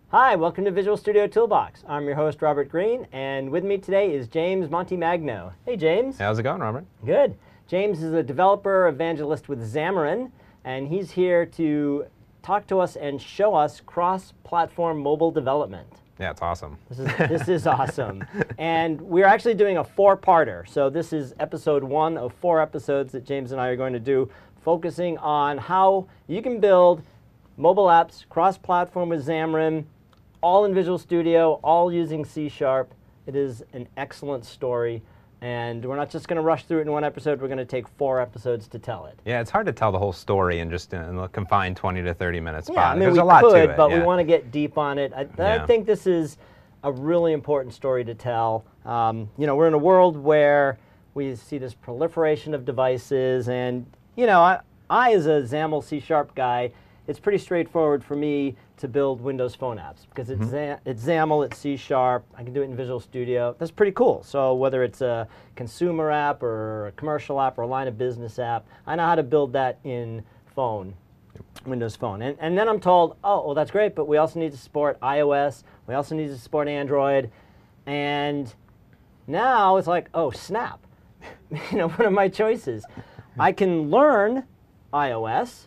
Hi, welcome to Visual Studio Toolbox. I'm your host, Robert Green, and with me today is James Montemagno. Hey, James. How's it going, Robert? Good. James is a developer evangelist with Xamarin, and he's here to talk to us and show us cross-platform mobile development. Yeah, it's awesome. This is awesome. And we're actually doing a four-parter. So this is episode 1 of 4 episodes that James and I are going to do, focusing on how you can build mobile apps, cross-platform with Xamarin, all in Visual Studio, all using C#. It is an excellent story. And we're not just going to rush through it in one episode. We're going to take 4 episodes to tell it. Yeah, it's hard to tell the whole story in just a confined 20 to 30 minute spot. Yeah, I mean, There's we a lot could, to it, but yeah. we want to get deep on it. I think this is a really important story to tell. We're in a world where we see this proliferation of devices, and I as a XAML C# guy, it's pretty straightforward for me to build Windows Phone apps because it's XAML, it's C#, I can do it in Visual Studio. That's pretty cool. So whether it's a consumer app or a commercial app or a line of business app, I know how to build that in phone, Windows Phone. And then I'm told, oh, well, that's great, but we also need to support iOS, we also need to support Android, and now it's like, oh, snap. What are my choices? I can learn iOS.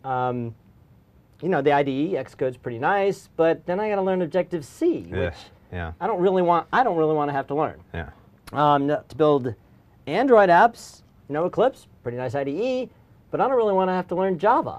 The IDE, Xcode's pretty nice, but then I got to learn Objective-C, which I don't really want to have to learn. Yeah. To build Android apps, Eclipse, pretty nice IDE, but I don't really want to have to learn Java.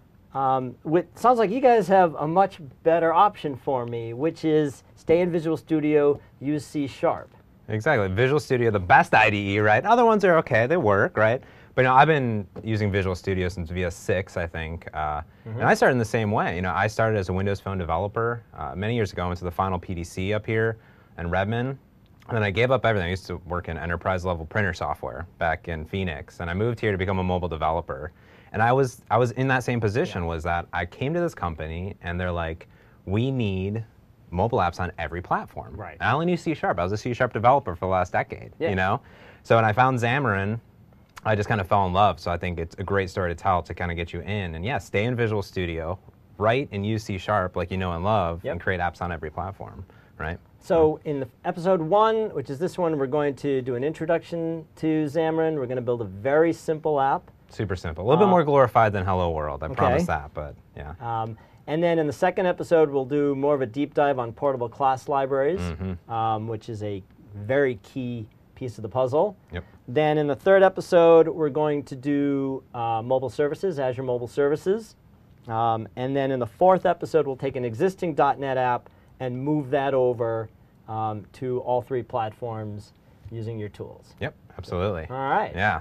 Sounds like you guys have a much better option for me, which is stay in Visual Studio, use C#. Exactly. Visual Studio, the best IDE, right? Other ones are okay, they work, right? But I've been using Visual Studio since VS 6, I think, and I started in the same way. I started as a Windows Phone developer many years ago. I went to the Final PDC up here in Redmond, and then I gave up everything. I used to work in enterprise-level printer software back in Phoenix, and I moved here to become a mobile developer. And I was in that same position, was that I came to this company, and they're like, we need mobile apps on every platform. Right. And I only knew C#. I was a C# developer for the last decade, So when I found Xamarin, I just kind of fell in love, so I think it's a great story to tell to kind of get you in. And stay in Visual Studio, write and use C# like you know and love, and create apps on every platform, right? So in episode 1, which is this one, we're going to do an introduction to Xamarin. We're going to build a very simple app. Super simple. A little bit more glorified than Hello World, I promise that, but yeah. And then in the second episode, we'll do more of a deep dive on portable class libraries, which is a very key piece of the puzzle. Yep. Then in the third episode, we're going to do mobile services, Azure Mobile Services. And then in the fourth episode, we'll take an existing .NET app and move that over to all 3 platforms using your tools. Yep, absolutely. All right. Yeah.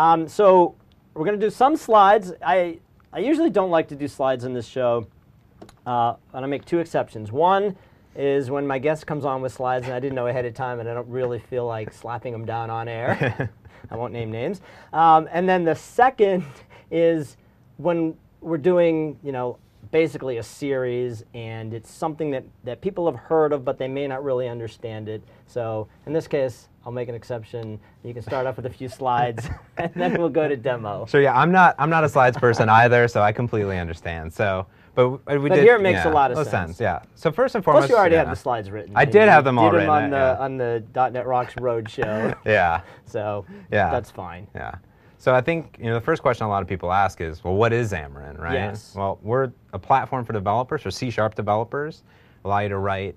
So we're going to do some slides. I usually don't like to do slides in this show, and I make 2 exceptions. One is when my guest comes on with slides and I didn't know ahead of time and I don't really feel like slapping them down on air. I won't name names. And then the second is when we're doing, basically a series and it's something that people have heard of but they may not really understand it. So in this case, I'll make an exception. You can start off with a few slides and then we'll go to demo. So I'm not a slides person either, so I completely understand. So. But here it makes a lot of sense. Yeah. So first and foremost, plus you already have the slides written. I did have them all written. on the .NET Rocks Roadshow. Yeah. So that's fine. Yeah. So I think the first question a lot of people ask is, well, what is Xamarin, right? Yes. Well, we're a platform for developers, for C# developers, allow you to write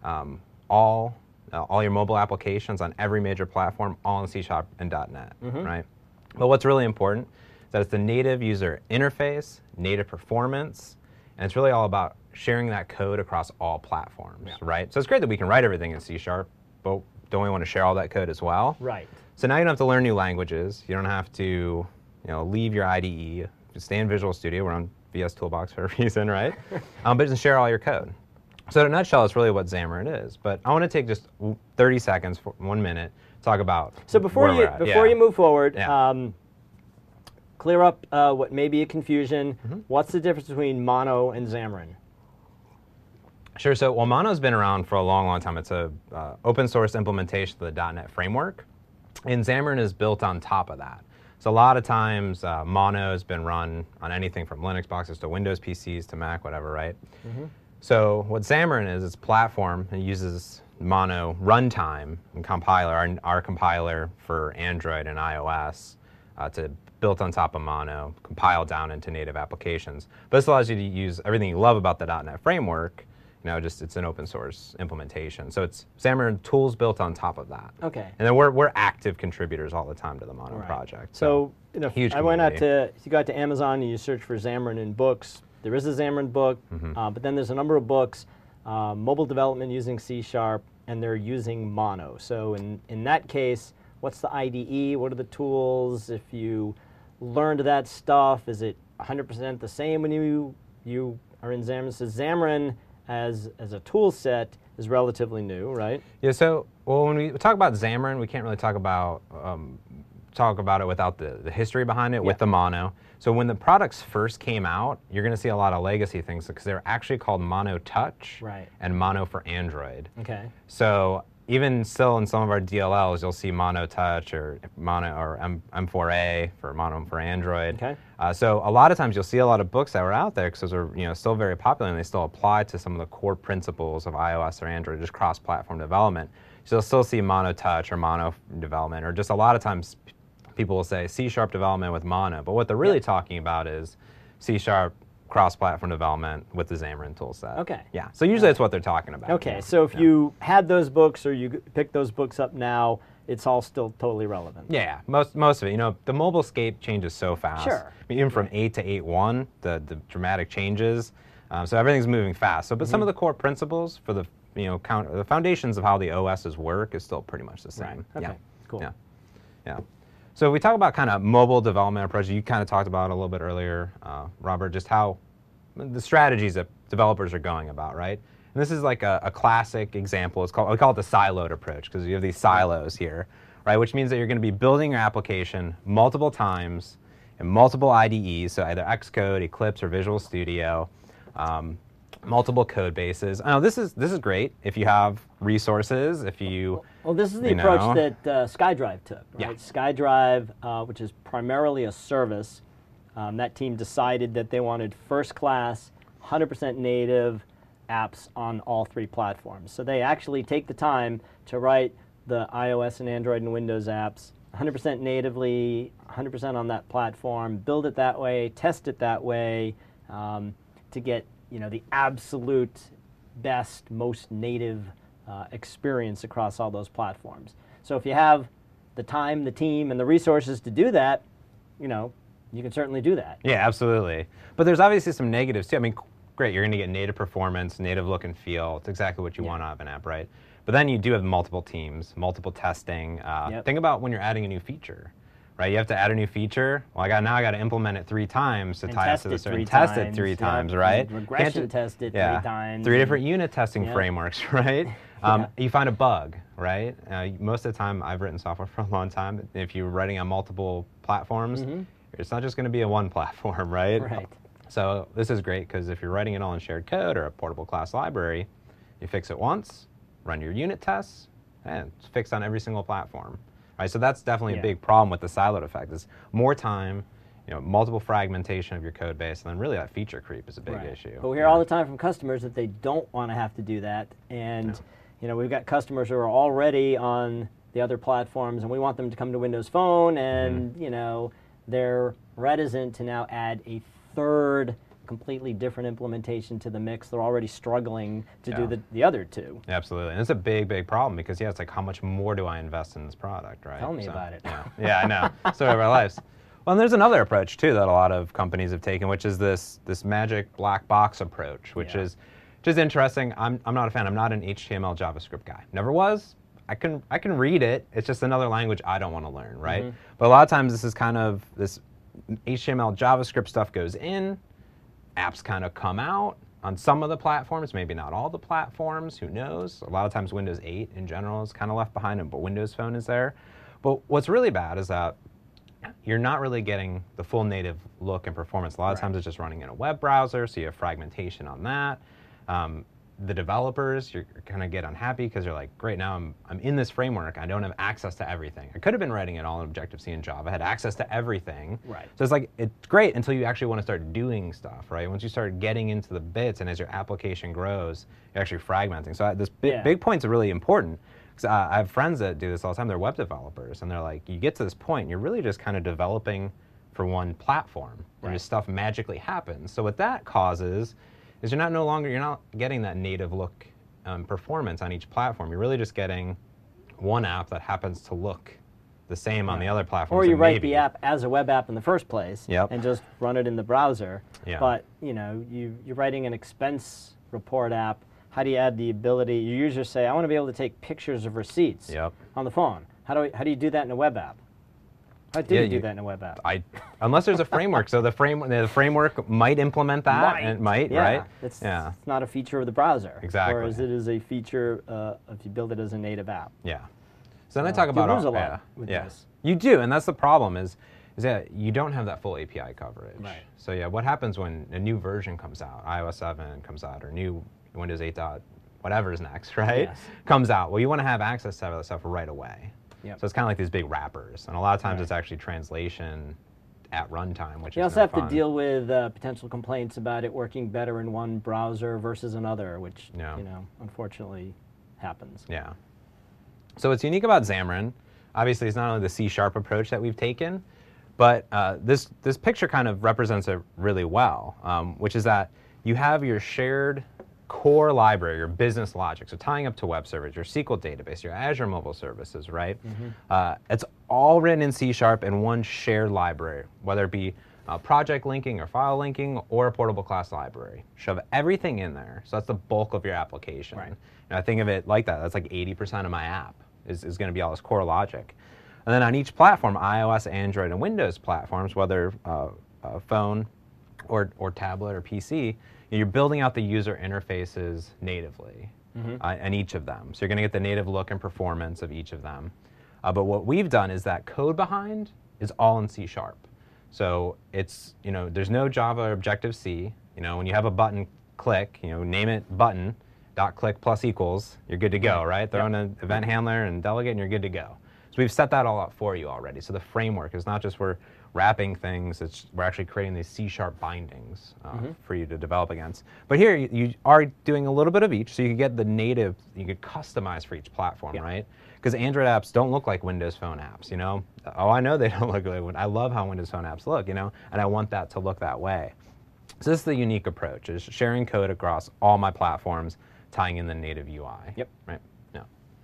all your mobile applications on every major platform, all in C# and .NET, right? But what's really important is that it's the native user interface, native performance. And it's really all about sharing that code across all platforms, right? So it's great that we can write everything in C#, but don't we want to share all that code as well? Right. So now you don't have to learn new languages. You don't have to, leave your IDE. Just stay in Visual Studio. We're on VS Toolbox for a reason, right? But just share all your code. So in a nutshell, that's really what Xamarin is. But I want to take just 30 seconds, 1 minute, talk about. So before you move forward. Clear up what may be a confusion. What's the difference between Mono and Xamarin? Sure. So, Mono's been around for a long, long time. It's a open source implementation of the .NET framework, and Xamarin is built on top of that. So a lot of times, Mono has been run on anything from Linux boxes to Windows PCs to Mac, whatever, right? So what Xamarin is, it's a platform. It uses Mono runtime and compiler, our compiler for Android and iOS, to built on top of Mono, compile down into native applications. But this allows you to use everything you love about the .NET framework. Just it's an open source implementation. So it's Xamarin tools built on top of that. Okay. And then we're active contributors all the time to the Mono project. So huge I went out to, if you go out to Amazon and you search for Xamarin in books, there is a Xamarin book, but then there's a number of books, mobile development using C#, and they're using Mono. So in that case, what's the IDE? What are the tools? If you learned that stuff, is it 100% the same when you are in Xamarin? So Xamarin as a tool set is relatively new, right? Yeah, so when we talk about Xamarin, we can't really talk about it without the history behind it with the Mono. So when the products first came out, you're going to see a lot of legacy things because they're actually called Mono Touch and Mono for Android. Okay. So even still in some of our DLLs, you'll see Mono Touch or Mono or M4A for Mono for Android. Okay. So a lot of times you'll see a lot of books that were out there because those are still very popular and they still apply to some of the core principles of iOS or Android, just cross-platform development. So you'll still see Mono Touch or Mono development, or just a lot of times people will say C# development with Mono, but what they're really talking about is C# cross-platform development with the Xamarin toolset. Okay. Yeah. So usually that's what they're talking about. Okay. So if you had those books or you pick those books up now, it's all still totally relevant. Yeah. Most of it. The mobile-scape changes so fast. Sure. Even from 8 to 8.1, the dramatic changes. So everything's moving fast. So, but some of the core principles for the the foundations of how the OSs work is still pretty much the same. Right. Okay. Cool. Yeah. So if we talk about kind of mobile development approach, you kind of talked about it a little bit earlier, Robert, just how the strategies that developers are going about, right? And this is like a classic example. We call it the siloed approach because you have these silos here, right? Which means that you're going to be building your application multiple times in multiple IDEs, so either Xcode, Eclipse, or Visual Studio, multiple code bases. I know this is great if you have resources, if you... Well, this is the approach that SkyDrive took, right? Yeah. SkyDrive, which is primarily a service, that team decided that they wanted first-class, 100% native apps on all three platforms. So they actually take the time to write the iOS and Android and Windows apps 100% natively, 100% on that platform, build it that way, test it that way, to get the absolute best, most native experience across all those platforms. So if you have the time, the team, and the resources to do that, you can certainly do that. Yeah, absolutely. But there's obviously some negatives too. I mean, great, you're going to get native performance, native look and feel. It's exactly what you want out of an app, right? But then you do have multiple teams, multiple testing. Think about when you're adding a new feature, right? You have to add a new feature. Well, I got to implement it 3 times to tie it to the server. And test it 3 times, right? Regression test it 3 times. 3 different unit testing frameworks, right? You find a bug, right? Most of the time, I've written software for a long time. If you're writing on multiple platforms, it's not just going to be a one platform, right? Right. So this is great because if you're writing it all in shared code or a portable class library, you fix it once, run your unit tests, and it's fixed on every single platform. Right, so that's definitely a big problem with the siloed effect. Is more time, multiple fragmentation of your code base, and then really that feature creep is a big issue. But we hear all the time from customers that they don't want to have to do that, and we've got customers who are already on the other platforms, and we want them to come to Windows Phone, and they're reticent to now add a third completely different implementation to the mix. They're already struggling to do the other two. Absolutely. And it's a big, big problem because, it's like, how much more do I invest in this product, right? Tell me about it. Yeah, I know. Story of our lives. Well, and there's another approach, too, that a lot of companies have taken, which is this magic black box approach, which is just interesting. I'm not a fan. I'm not an HTML JavaScript guy. Never was. I can read it. It's just another language I don't want to learn, right? But a lot of times this is kind of this HTML JavaScript stuff goes in, apps kind of come out on some of the platforms, maybe not all the platforms, who knows? A lot of times Windows 8 in general is kind of left behind, but Windows Phone is there. But what's really bad is that you're not really getting the full native look and performance. A lot of times it's just running in a web browser, so you have fragmentation on that. the developers, you're kind of get unhappy because you're like, great, now I'm in this framework. I don't have access to everything. I could have been writing it all in Objective-C and Java. I had access to everything. Right. So it's like, it's great until you actually want to start doing stuff, right? Once you start getting into the bits and as your application grows, you're actually fragmenting. So this big point's really important. Because I have friends that do this all the time. They're web developers. And they're like, you get to this point, you're really just kind of developing for one platform. And just stuff magically happens. So what that causes is you're not getting that native look performance on each platform. You're really just getting one app that happens to look the same on the other platforms. Or you write the app as a web app in the first place and just run it in the browser. Yeah. But you're writing an expense report app. How do you add the ability? Your users say, I want to be able to take pictures of receipts on the phone. How do you do that in a web app? How do you do that in a web app? Unless there's a framework. So the framework might implement that, and it might, right? It's not a feature of the browser. Exactly. Whereas it is a feature if you build it as a native app. Yeah. So then I talk about you lose a lot with this. You do, and that's the problem is that you don't have that full API coverage. Right. So yeah, what happens when a new version comes out, iOS 7 comes out, or new Windows 8. Whatever is next, right? Yes. Comes out. Well, you want to have access to that stuff right away. Yep. So it's kind of like these big wrappers, and a lot of times it's actually translation at runtime, which you is also have fun. to deal with potential complaints about it working better in one browser versus another, which unfortunately happens. Yeah. So what's unique about Xamarin, obviously, is not only the C# approach that we've taken, but this picture kind of represents it really well, which is that you have your shared core library, your business logic, so tying up to web servers, your SQL database, your Azure mobile services, right? It's all written in C# in one shared library, whether it be project linking or file linking or a portable class library. Shove everything in there, so that's the bulk of your application. Right. And I think of it like that. That's like 80% of my app is going to be all this core logic. And then on each platform, iOS, Android, and Windows platforms, whether phone or tablet or PC, you're building out the user interfaces natively on each of them. So you're going to get the native look and performance of each of them. But what we've done is that code behind is all in C#. So it's, there's no Java or Objective-C. When you have a button click, name it button, .click plus equals, you're good to go, right? Throw in an event handler and delegate and you're good to go. So we've set that all up for you already. So the framework is not just we're wrapping things, we're actually creating these C# bindings for you to develop against. But here you are doing a little bit of each, so you can get the native, you could customize for each platform, right? Because Android apps don't look like Windows Phone apps, Oh, I know they don't look like I love how Windows Phone apps look, and I want that to look that way. So this is the unique approach, is sharing code across all my platforms, tying in the native UI. Yep. Right? Yeah.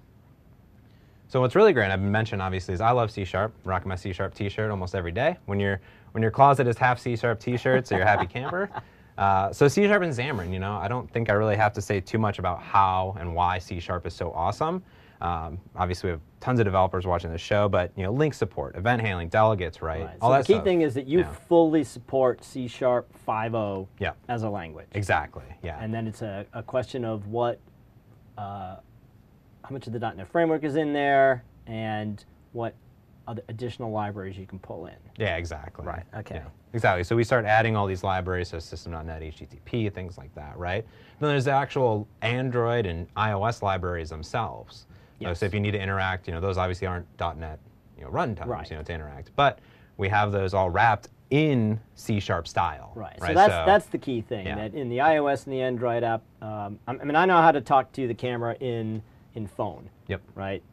So what's really great, I've mentioned obviously, is I love C#, rocking my C# t-shirt almost every day. When your closet is half C# t-shirts, so you're a happy camper. So C# and Xamarin, I don't think I really have to say too much about how and why C# is so awesome. Obviously, we have tons of developers watching this show, but link support, event handling, delegates, right? All so the key thing is that you fully support C# 5.0 as a language. Exactly. Yeah. And then it's a question of how much of the .NET framework is in there and what other additional libraries you can pull in. Yeah, exactly. Right. Okay. Yeah, exactly. So we start adding all these libraries, so System.NET, HTTP, things like that, right? Then there's the actual Android and iOS libraries themselves. Yes. So if you need to interact, those obviously aren't .NET, runtimes, to interact. But we have those all wrapped in C# style. Right. So that's the key thing. That in the iOS and the Android app, I know how to talk to the camera in phone. Yep. Right.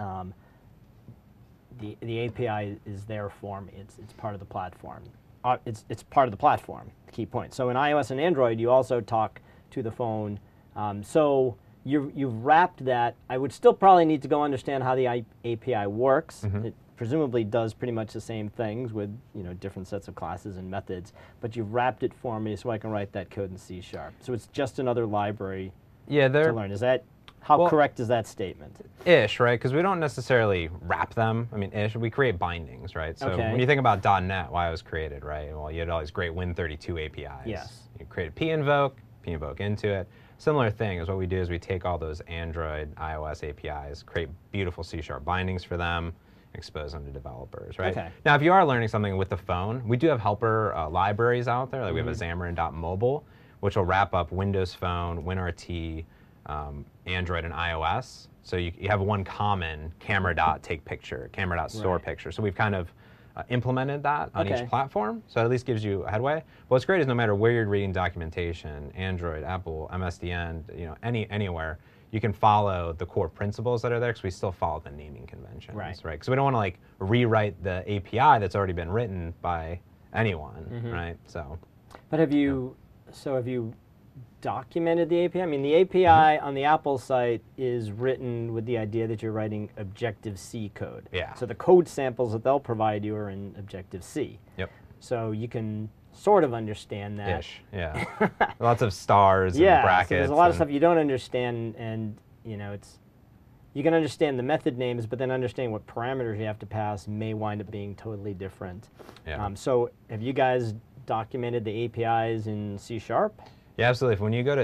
The API is there for me. It's part of the platform. It's part of the platform. The key point. So in iOS and Android, you also talk to the phone. So you've wrapped that. I would still probably need to go understand how the API works. It presumably does pretty much the same things with different sets of classes and methods. But you've wrapped it for me so I can write that code in C#. So it's just another library to learn. Is that how correct is that statement? Ish, right? Because we don't necessarily wrap them. Ish. We create bindings, right? So when you think about .NET, why it was created, right? Well, you had all these great Win32 APIs. Yes. You created pinvoke into it. Similar thing is what we do is we take all those Android, iOS APIs, create beautiful C# bindings for them, expose them to developers, right? Okay. Now, if you are learning something with the phone, we do have helper libraries out there. Like we have a Xamarin.mobile, which will wrap up Windows Phone, WinRT, Android, and iOS. So you have one common camera.take picture, camera.store picture. So we've kind of implemented that on each platform, so it at least gives you a headway. What's great is no matter where you're reading documentation, Android, Apple, MSDN, anywhere, you can follow the core principles that are there because we still follow the naming conventions, right? Because we don't want to like rewrite the API that's already been written by anyone, right? So, but have you documented the API? I mean, the API on the Apple site is written with the idea that you're writing Objective-C code. Yeah. So the code samples that they'll provide you are in Objective-C. Yep. So you can sort of understand that. Ish, yeah. Lots of stars and brackets. So there's a lot of stuff you don't understand, and you can understand the method names, but then understanding what parameters you have to pass may wind up being totally different. Yeah. So have you guys documented the APIs in C#? Yeah, absolutely. When you go to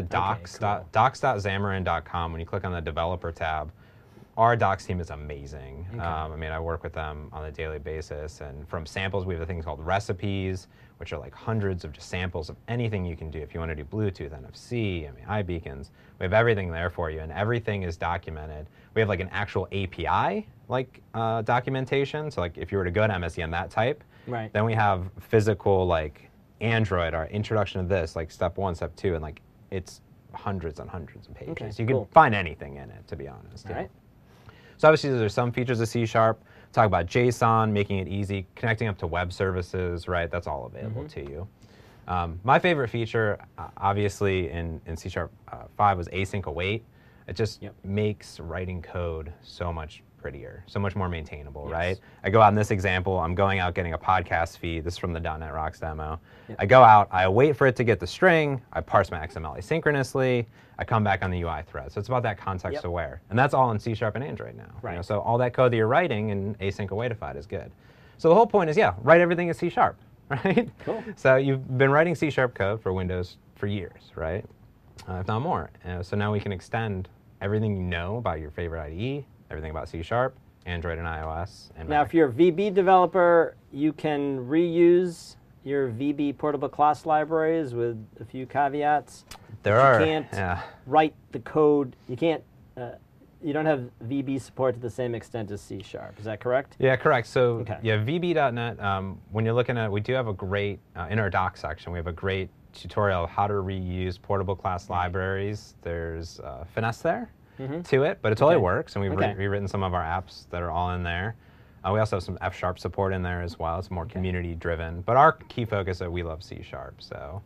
docs.xamarin.com, when you click on the developer tab, our docs team is amazing. I mean, I work with them on a daily basis, and from samples, we have things called recipes, which are like hundreds of just samples of anything you can do. If you want to do Bluetooth, NFC, iBeacons, we have everything there for you, and everything is documented. We have like an actual API documentation. So like if you were to go to MSDN that type, then we have physical like Android, our introduction to this, like step 1, step 2, and like it's hundreds and hundreds of pages. You can find anything in it, to be honest. Right. So obviously there's some features of C#. Talk about JSON, making it easy, connecting up to web services, right? That's all available to you. My favorite feature, obviously, in C# 5 was async await. It just makes writing code so much prettier, so much more maintainable, right? I go out in this example, I'm going out getting a podcast feed. This is from the .NET Rocks demo. I go out, I wait for it to get the string, I parse my XML asynchronously, I come back on the UI thread. So it's about that context aware. And that's all in C# and Android now. Right. So all that code that you're writing in async awaitify is good. So the whole point is, write everything in C#, right? Cool. So you've been writing C# code for Windows for years, right? If not more. So now we can extend everything you know about your favorite IDE, everything about C#, Android and iOS. And now, Mac. if you're a VB developer, you can reuse your VB portable class libraries with a few caveats. You can't write the code. You can't. You don't have VB support to the same extent as C#. Is that correct? Yeah, correct. So VB.NET. When you're looking at, we do have a great in our docs section. We have a great tutorial of how to reuse portable class libraries. There's finesse there to it, but it totally works, and we've rewritten some of our apps that are all in there. We also have some F# support in there as well. It's more community driven, but our key focus is we love C#. So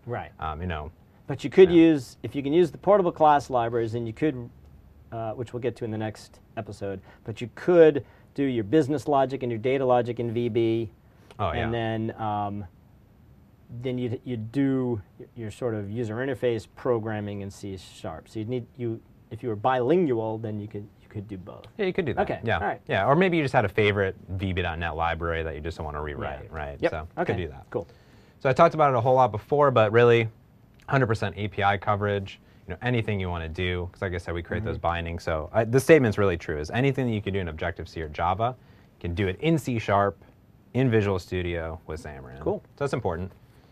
But you could use, if you can use the portable class libraries, then you could, which we'll get to in the next episode, but you could do your business logic and your data logic in VB, and then you do your sort of user interface programming in C#. So if you were bilingual, then you could do both. Yeah, you could do that. Okay. Yeah. All right. Yeah. Or maybe you just had a favorite VB.NET library that you just don't want to rewrite, right? Yep. So you could do that. Cool. So I talked about it a whole lot before, but really, 100% API coverage. Anything you want to do, because like I said, we create those bindings. So the statement's really true. Is anything that you can do in Objective-C or Java, you can do it in C#, in Visual Studio with Xamarin. Cool. So that's important.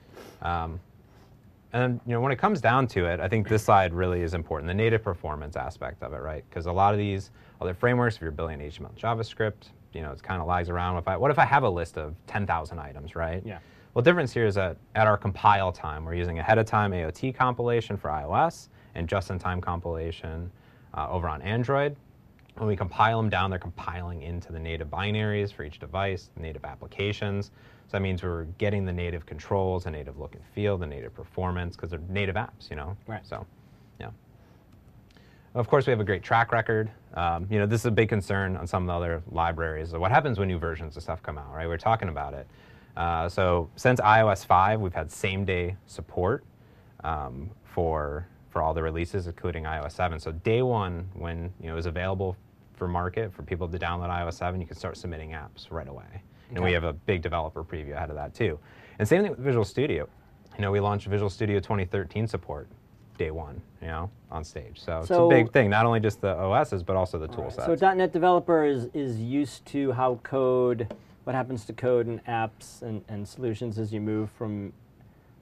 And then, when it comes down to it, I think this slide really is important, the native performance aspect of it, right? Because a lot of these other frameworks, if you're building HTML and JavaScript, it kind of lags around. What if I have a list of 10,000 items, right? Yeah. Well, the difference here is that at our compile time, we're using ahead of time AOT compilation for iOS and just-in-time compilation over on Android. When we compile them down, they're compiling into the native binaries for each device, the native applications. So that means we're getting the native controls, the native look and feel, the native performance, because they're native apps, Right. So, yeah. Of course, we have a great track record. This is a big concern on some of the other libraries. So what happens when new versions of stuff come out, right? We're talking about it. So since iOS 5, we've had same-day support for all the releases, including iOS 7. So day one, when it was available for market for people to download iOS 7, you can start submitting apps right away. And we have a big developer preview ahead of that too. And same thing with Visual Studio. We launched Visual Studio 2013 support day one, on stage. So it's a big thing, not only just the OSs, but also the tool sets. So .NET developer is used to what happens to code and apps and solutions as you move from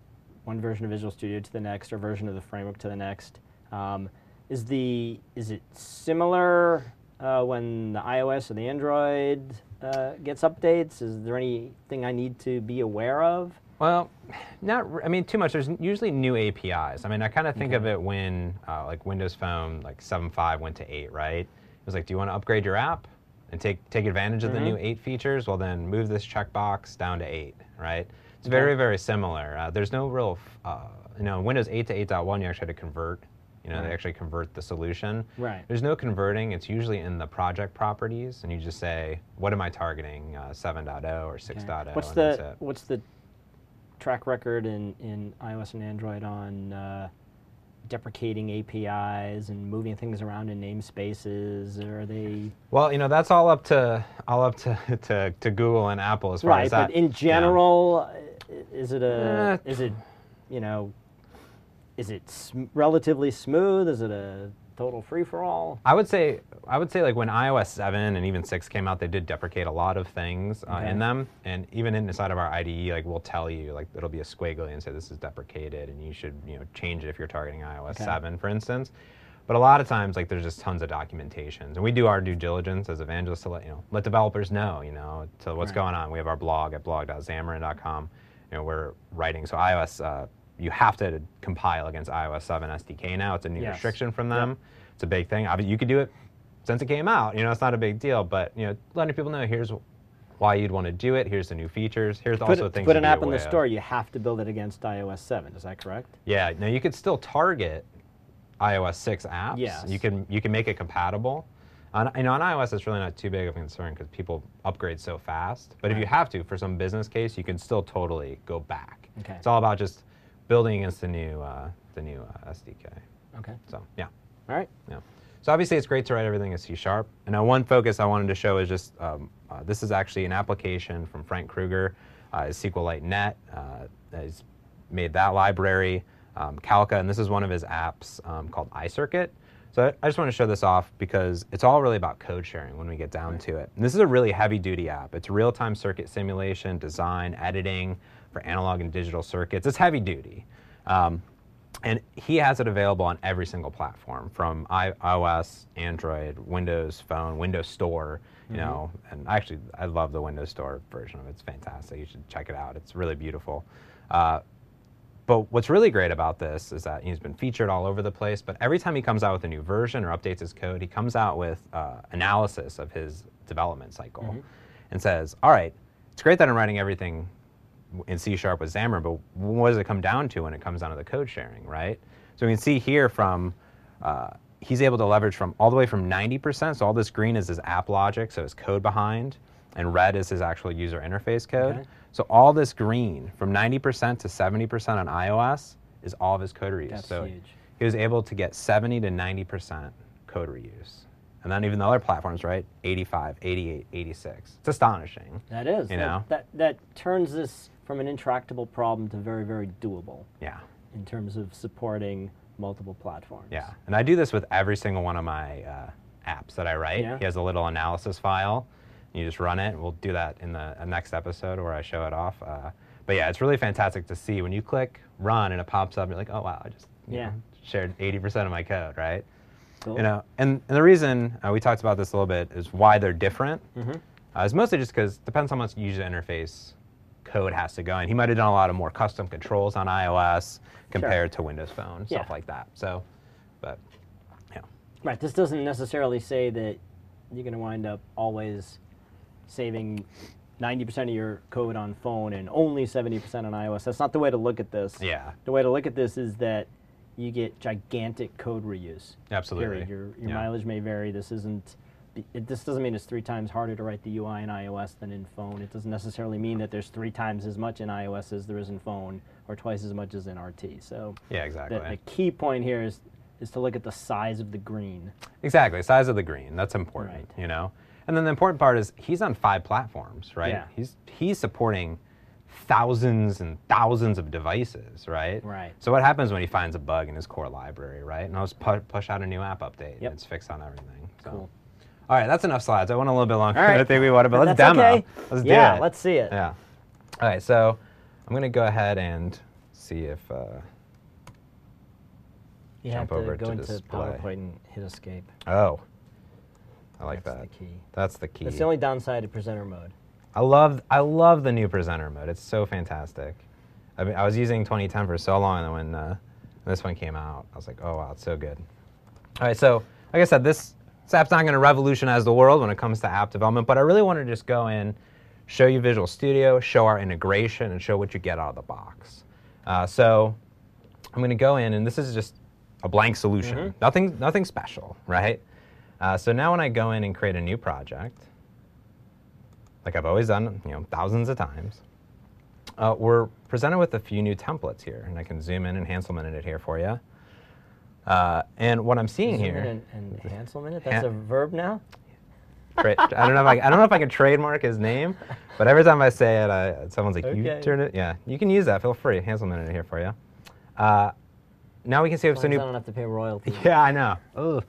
one version of Visual Studio to the next, or version of the framework to the next. Is it similar when the iOS or the Android gets updates? Is there anything I need to be aware of? Well, I mean, too much. There's usually new APIs. I mean, I kind of think of it when like Windows Phone, like 7.5 went to 8, right? It was like, do you want to upgrade your app and take advantage of the new 8 features? Well, then move this checkbox down to 8, right? It's very, very similar. There's no real, Windows 8 to 8.1, you actually had to convert. They actually convert the solution. Right. There's no converting. It's usually in the project properties, and you just say, what am I targeting, 7.0 or 6.0? What's the track record in iOS and Android on deprecating APIs and moving things around in namespaces? Are they? Well, that's all up to Google and Apple as far as that. Right, but in general, is it relatively smooth? Is it a total free-for-all? I would say like when iOS 7 and even 6 came out, they did deprecate a lot of things in them, and even inside of our IDE, like we'll tell you, like it'll be a squiggly and say this is deprecated, and you should change it if you're targeting iOS 7, for instance. But a lot of times, like there's just tons of documentations, and we do our due diligence as evangelists to let developers know, to what's going on. We have our blog at blog.xamarin.com. We're writing so iOS. You have to compile against iOS 7 SDK now. It's a new restriction from them. Yep. It's a big thing. Obviously, you could do it since it came out. It's not a big deal, but letting people know here's why you'd want to do it. Here's the new features. Here's also things. Put an app in the store. You have to build it against iOS 7. Is that correct? Yeah. No, you could still target iOS 6 apps. Yes. You can make it compatible. On iOS, it's really not too big of a concern because people upgrade so fast. But if you have to, for some business case, you can still totally go back. Okay. It's all about just building against the new SDK. Okay. So yeah. All right. Yeah. So obviously it's great to write everything in C#. And now one focus I wanted to show is just this is actually an application from Frank Krueger, his SQLite.net. He's made that library, Calca, and this is one of his apps called iCircuit. So I just want to show this off because it's all really about code sharing when we get down to it. And this is a really heavy-duty app. It's real-time circuit simulation, design, editing for analog and digital circuits. It's heavy-duty. And he has it available on every single platform, from iOS, Android, Windows Phone, Windows Store, and actually I love the Windows Store version of it. It's fantastic. You should check it out. It's really beautiful. But what's really great about this is that he's been featured all over the place, but every time he comes out with a new version or updates his code, he comes out with analysis of his development cycle and says, all right, it's great that I'm writing everything in C# with Xamarin, but what does it come down to when it comes down to the code sharing, right? So we can see here from, he's able to leverage from all the way from 90%, so all this green is his app logic, so his code behind, and red is his actual user interface code. Okay. So all this green, from 90% to 70% on iOS, is all of his code reuse. That's so huge. He was able to get 70 to 90% code reuse. And then even the other platforms, right? 85, 88, 86. It's astonishing. That is. That turns this from an intractable problem to very, very doable. Yeah. In terms of supporting multiple platforms. Yeah. And I do this with every single one of my apps that I write. Yeah. He has a little analysis file. You just run it. We'll do that in the next episode where I show it off. But yeah, it's really fantastic to see when you click run and it pops up. You're like, oh wow, I just shared 80% of my code, right? Cool. And the reason we talked about this a little bit is why they're different. Is mostly just because it depends how much user interface code has to go in. He might have done a lot of more custom controls on iOS compared to Windows Phone, stuff like that. So, but yeah. Right. This doesn't necessarily say that you're going to wind up always saving 90% of your code on phone and only 70% on iOS. That's not the way to look at this. Yeah. The way to look at this is that you get gigantic code reuse. Absolutely. Period. Your mileage may vary. This doesn't mean it's 3 times harder to write the UI in iOS than in phone. It doesn't necessarily mean that there's 3 times as much in iOS as there is in phone, or twice as much as in RT. So yeah, exactly. The key point here is to look at the size of the green. Exactly, size of the green. That's important. Right. And then the important part is he's on 5 platforms, right? Yeah. He's supporting thousands and thousands of devices, right? Right. So what happens when he finds a bug in his core library, right? And I'll just push out a new app update, and it's fixed on everything. So. Cool. All right, that's enough slides. I went a little bit longer than I think we wanted, but let's That's demo. Okay. Let's do it. Let's see it. Yeah. All right, so I'm going to go ahead and see if You jump have to over go to into display. PowerPoint and hit escape. Oh, I like That's that. the key. That's the key. That's the only downside to presenter mode. I love the new presenter mode. It's so fantastic. I was using 2010 for so long, and when this one came out, I was like, oh wow, it's so good. All right, so like I said, this app's not going to revolutionize the world when it comes to app development, but I really want to just go in, show you Visual Studio, show our integration, and show what you get out of the box. So I'm going to go in, and this is just a blank solution. Nothing special, right? So now when I go in and create a new project, like I've always done, thousands of times, we're presented with a few new templates here, and I can zoom in and Hanselman it here for you. And what I'm seeing here, and Hanselman it. That's a verb now. I don't know if I can trademark his name, but every time I say it, someone's like, Okay. "You turn it." Yeah, you can use that. Feel free. Hanselman it here for you. Now we can see we have some I new. don't have to pay royalties. Yeah, I know. Ugh.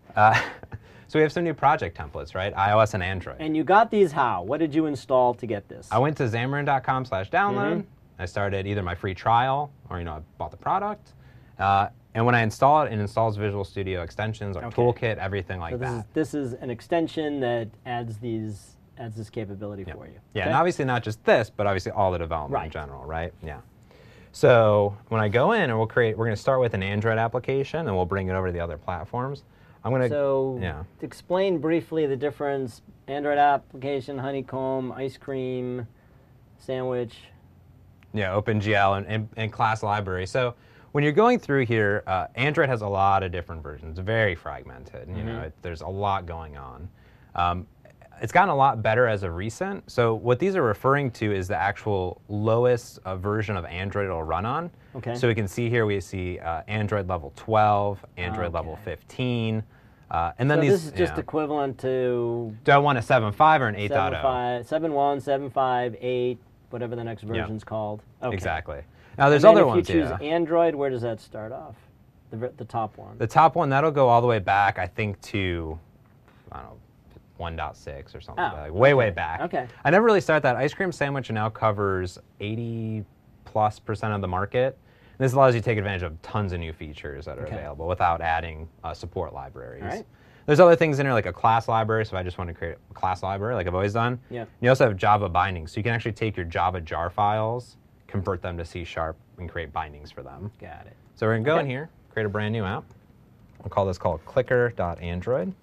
So we have some new project templates, right? iOS and Android. And you got these how? What did you install to get this? I went to Xamarin.com/download. I started either my free trial or I bought the product. And when I install it, it installs Visual Studio extensions, our toolkit, everything like that. This is an extension that adds this capability for you. Yeah, Okay? and obviously not just this, but obviously all the development in Right. general, right? Yeah. So when I go in and we're going to start with an Android application and we'll bring it over to the other platforms. So explain briefly the difference: Android application, Honeycomb, ice cream, sandwich. Yeah, OpenGL and class library. So when you're going through here, Android has a lot of different versions. It's very fragmented. There's a lot going on. It's gotten a lot better as of recent. So what these are referring to is the actual lowest version of Android it'll run on. Okay. So we can see here, we see Android level 12, Android level 15. And then So these, this is just equivalent to do I want a 7.5 or an 8.0? 7.1, 7.5, 8, whatever the next version's called. Okay. Exactly. Now there's And then other ones. if you choose Android, where does that start off? The top one. The top one, that'll go all the way back, I think, to, I don't know, 1.6 or something. Like way back. Okay. I never really started that. Ice Cream Sandwich now covers 80+% of the market. And this allows you to take advantage of tons of new features that are available without adding support libraries. All right. There's other things in there like a class library, so if I just want to create a class library like I've always done. Yeah. You also have Java bindings, so you can actually take your Java jar files, convert them to C# and create bindings for them. Got it. So we're going to go in here, create a brand new app. We'll call this called Clicker.Android.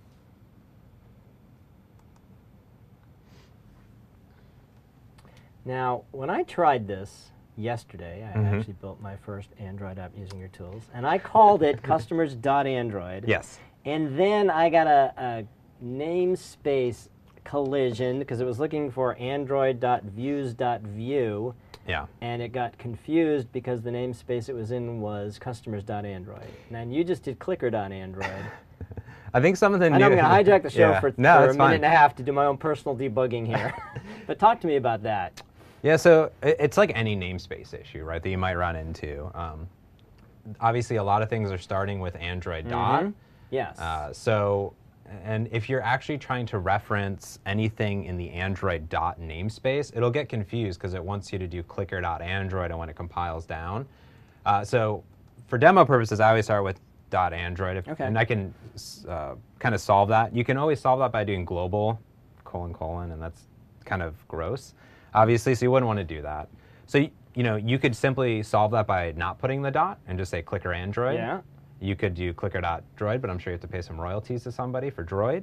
Now, when I tried this yesterday, I actually built my first Android app using your tools, and I called it customers.android. Yes. And then I got a namespace collision because it was looking for android.views.view. Yeah. And it got confused because the namespace it was in was customers.android. And you just did clicker.android. I think some of the I know I'm going to hijack the show for a minute and a half to do my own personal debugging here. But talk to me about that. Yeah, so it's like any namespace issue, right, that you might run into. Obviously, a lot of things are starting with Android dot. Yes. And if you're actually trying to reference anything in the Android dot namespace, it'll get confused because it wants you to do clicker.android and when it compiles down. So for demo purposes, I always start with .android, and I can kind of solve that. You can always solve that by doing global : and that's kind of gross, obviously, so you wouldn't want to do that. So you could simply solve that by not putting the dot and just say clicker Android. Yeah. You could do clicker.droid, but I'm sure you have to pay some royalties to somebody for droid,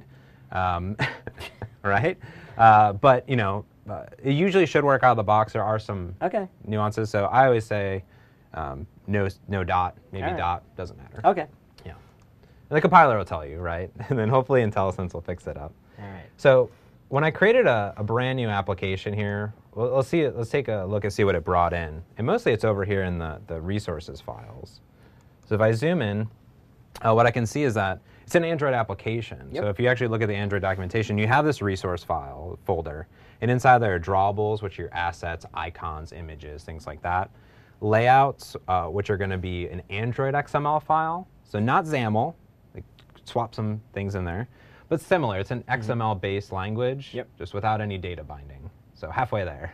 right? But it usually should work out of the box. There are some nuances, so I always say no dot, maybe dot, doesn't matter. Okay. Yeah. And the compiler will tell you, right? And then hopefully IntelliSense will fix it up. All right. So when I created a brand new application here, let's take a look and see what it brought in. And mostly it's over here in the resources files. So if I zoom in, what I can see is that it's an Android application. So if you actually look at the Android documentation, you have this resource file folder. And inside there are drawables, which are your assets, icons, images, things like that. Layouts, which are going to be an Android XML file. So not XAML, like swap some things in there, but similar. It's an XML-based language, just without any data binding. So halfway there.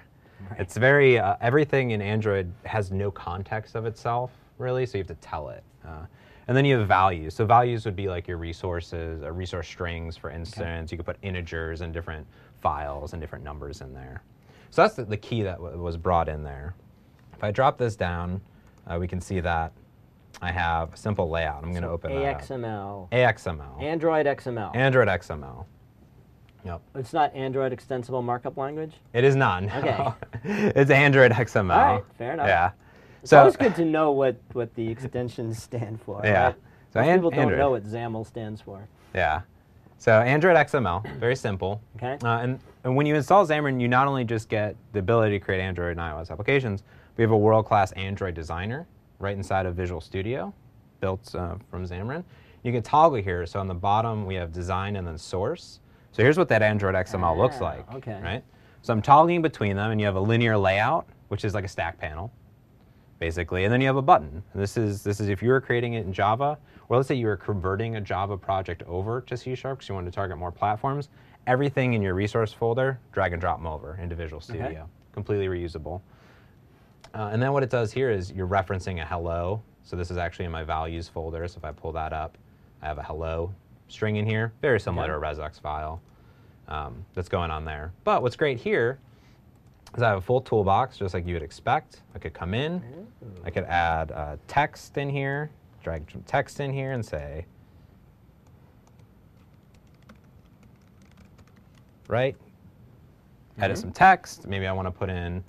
Right. It's very, everything in Android has no context of itself, really, so you have to tell it. And then you have values. So values would be like your resources, resource strings, for instance. You could put integers and different files and different numbers in there. So that's the key that was brought in there. If I drop this down, we can see that I have a simple layout. I'm going to open that up. AXML. AXML. Android XML. Android XML. Yep. It's not Android Extensible Markup Language? It is not. No. Okay. It's Android XML. All right, fair enough. Yeah. It's So always good to know what the extensions stand for. Yeah. Right? So Most people don't Android. know what XAML stands for. Yeah. So Android XML, very simple. Okay. And when you install Xamarin, you not only just get the ability to create Android and iOS applications, we have a world-class Android designer right inside of Visual Studio, built from Xamarin. You can toggle here. So on the bottom, we have design and then source. So here's what that Android XML looks like. Okay. Right? So I'm toggling between them, and you have a linear layout, which is like a stack panel, basically. And then you have a button. And this is if you were creating it in Java, or let's say you were converting a Java project over to C# because you wanted to target more platforms, everything in your resource folder, drag and drop them over into Visual Studio. Okay. Completely reusable. And then what it does here is you're referencing a hello. So this is actually in my values folder. So if I pull that up, I have a hello string in here, very similar to a resux file that's going on there. But what's great here is I have a full toolbox, just like you would expect. I could come in, I could add text in here, drag some text in here and say, right, edit some text. Maybe I want to put in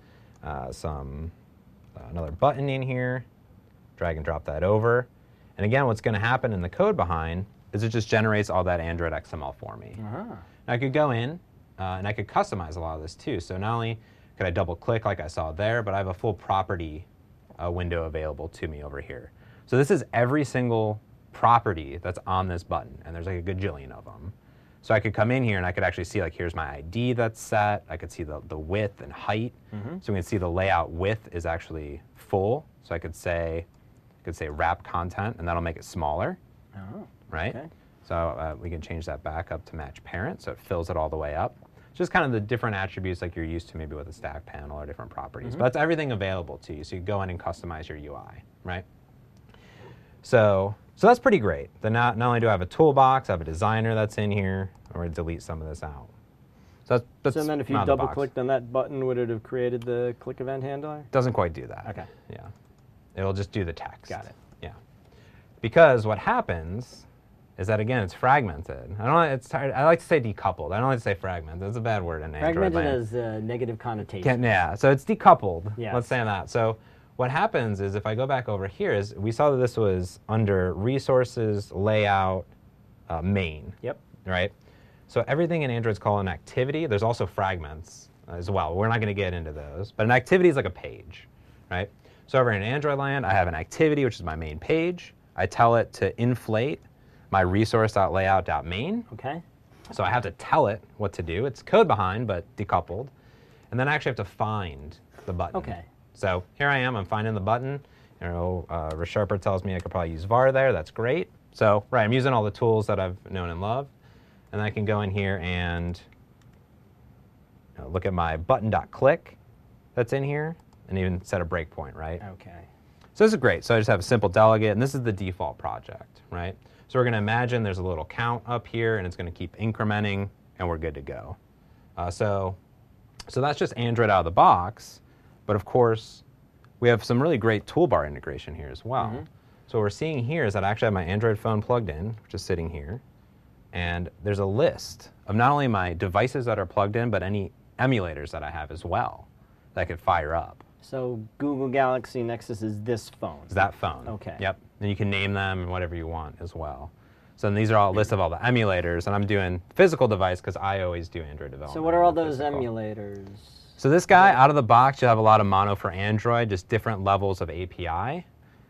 another button in here, drag and drop that over. And again, what's going to happen in the code behind is it just generates all that Android XML for me. Now I could go in and I could customize a lot of this too. So not only could I double click like I saw there, but I have a full property window available to me over here. So this is every single property that's on this button, and there's like a gajillion of them. So I could come in here and I could actually see, like, here's my ID that's set. I could see the width and height. So we can see the layout width is actually full. So I could say wrap content, and that'll make it smaller. Right? Okay. So we can change that back up to match parent, so it fills it all the way up. Just kind of the different attributes like you're used to maybe with a stack panel or different properties. But that's everything available to you, so you go in and customize your UI, right? So that's pretty great. Then not only do I have a toolbox, I have a designer that's in here. I'm going to delete some of this out. So that's So then if you out of the box. double-clicked on that button, would it have created the click event handler? Doesn't quite do that. Okay. Yeah. It'll just do the text. Got it. Yeah. Because what happens is that, again, it's fragmented. I like to say decoupled. I don't like to say fragmented. That's a bad word in Android Fragmented land. has a negative connotation. Yeah, so it's decoupled. Yes. Let's say that. So what happens is if I go back over here is we saw that this was under resources, layout, main. Yep. Right? So everything in Android's called an activity. There's also fragments as well. We're not going to get into those. But an activity is like a page, right? So over in Android land, I have an activity, which is my main page. I tell it to inflate my resource.layout.main. Okay. So I have to tell it what to do. It's code behind, but decoupled. And then I actually have to find the button. Okay. So here I am. I'm finding the button. You know, ReSharper tells me I could probably use var there. That's great. So, right, I'm using all the tools that I've known and loved. And I can go in here and look at my button.click that's in here and even set a breakpoint, right? Okay. So this is great. So I just have a simple delegate, and this is the default project, right? So we're going to imagine there's a little count up here, and it's going to keep incrementing, and we're good to go. So that's just Android out of the box. But of course, we have some really great toolbar integration here as well. So what we're seeing here is that I actually have my Android phone plugged in, which is sitting here. And there's a list of not only my devices that are plugged in, but any emulators that I have as well that I could fire up. So Google Galaxy Nexus is this phone. It's that phone. Okay. Yep. And you can name them and whatever you want as well. So then these are all a list of all the emulators, and I'm doing physical device because I always do Android development. So what are all those physical. emulators? So this guy, out of the box, you'll have a lot of mono for Android, just different levels of API.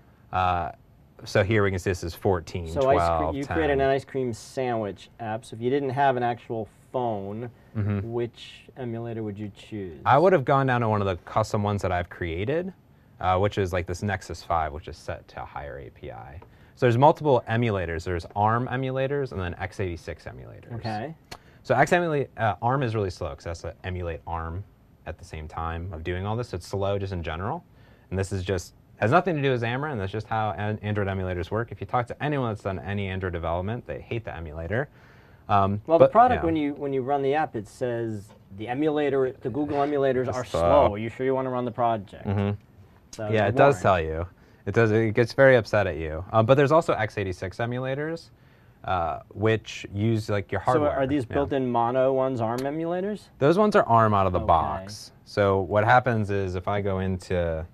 So here we can see this is 14, So 12, you 10. created an ice cream sandwich app. So if you didn't have an actual phone, which emulator would you choose? I would have gone down to one of the custom ones that I've created, which is like this Nexus 5, which is set to a higher API. So there's multiple emulators. There's ARM emulators and then x86 emulators. Okay. So ARM is really slow because it has to emulate ARM at the same time of doing all this. So it's slow just in general. And this is just, has nothing to do with Xamarin. That's just how Android emulators work. If you talk to anyone that's done any Android development, they hate the emulator. Well, the product, when you run the app, it says the Google emulators are slow. Are you sure you want to run the project? So yeah, it does tell you. It gets very upset at you. But there's also x86 emulators, which use like your hardware. So are these built-in mono ones ARM emulators? Those ones are ARM out of the box. So what happens is if I go into,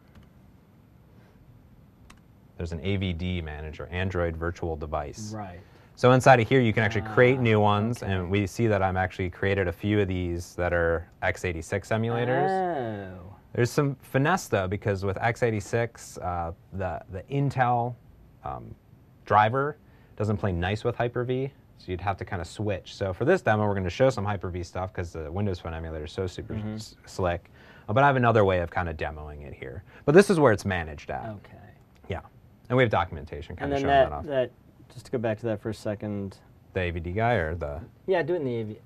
there's an AVD manager, Android Virtual Device. Right. So inside of here, you can actually create new ones, and we see that I'm actually created a few of these that are x86 emulators. Oh. There's some finesse though, because with x86, the Intel driver doesn't play nice with Hyper-V, so you'd have to kind of switch. So for this demo, we're going to show some Hyper-V stuff because the Windows Phone emulator is so super slick. But I have another way of kind of demoing it here. But this is where it's managed at. Okay. Yeah, and we have documentation kind of showing that off. Just to go back to that for a second. The AVD guy or the? Yeah, do it in the AVD.